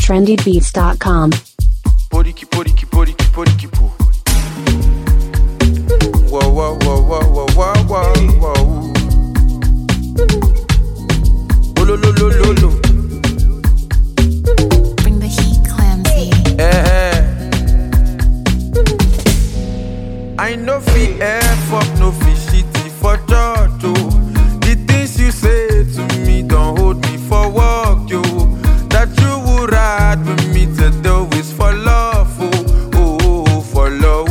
trendybeats.com. Poriki, poriki, poriki, poriki, po. Whoa, whoa, whoa, whoa, whoa, whoa, whoa, whoa. Oh, lo, lo, lo, lo, lo. Bring the heat, Clamsy. I know fi F up, no fi shitty for church, oh. The things you say to me don't hold me for work, yo. That you would ride with me to do is for love, oh, oh, for love,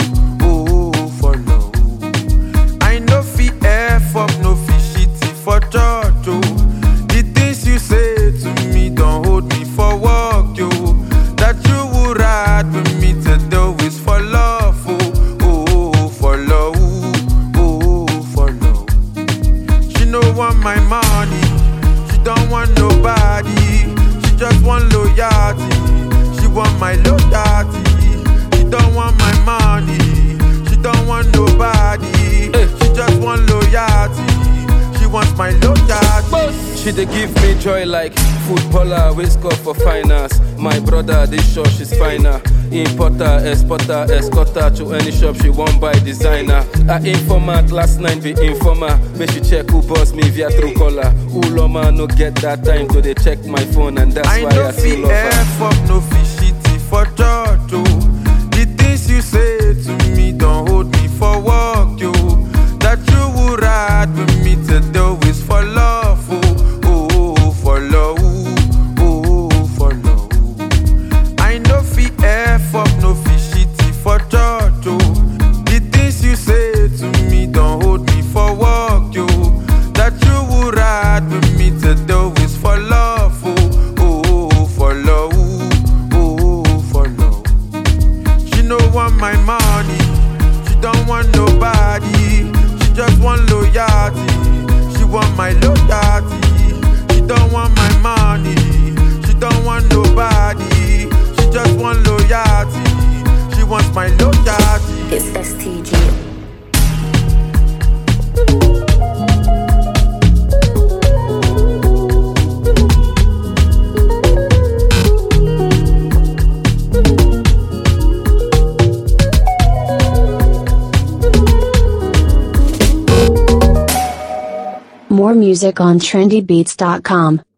oh, for love. I know fi F up, no fi shitty for church, oh. The things you say to me don't hold me for work, yo. That you would ride with me to do is for love, oh, for love, oh, for love. She no want my money, she don't want nobody. She just want loyalty, she want my loyalty. She don't want my money, she don't want nobody. She just want loyalty, she wants my loyalty. She dey give me joy like footballer, we score for finance. My brother, they sure she's finer. Importer, exporter, escorter to any shop she won't buy designer. I informant last night be informer. Make she check who boss me via Truecaller. Uloma no get that time to dey check my phone and that's why I still love her. F up, no fi shitty for church, oh. The things you say to me don't hold me for work, yo. That you would ride with me to do is for love, oh, for love, oh, for love. I know fi F up, no fi shitty for church, oh. The things you say to me don't hold me for work, yo. That you would ride with me to do is for love, oh, for love, oh, for love. She no want my money, she don't want nobody. She just want loyalty, she want my loyalty. She don't want my money, she don't want nobody. She just want loyalty, she wants my loyalty. It's STG. More music on trendybeats.com.